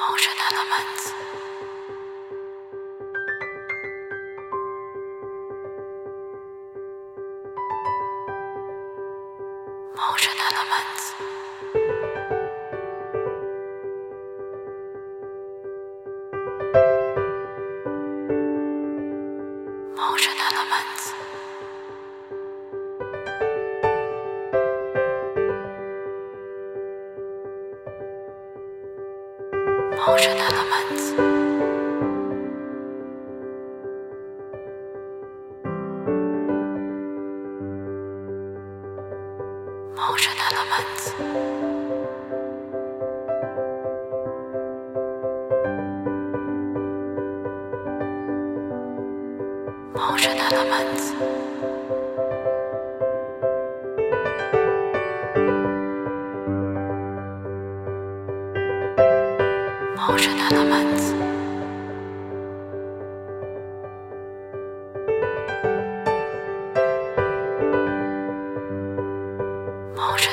Motion elements. Motion elements. Motion elements. Motion elements. Motion elements. Motion elements. Motion elements. Motion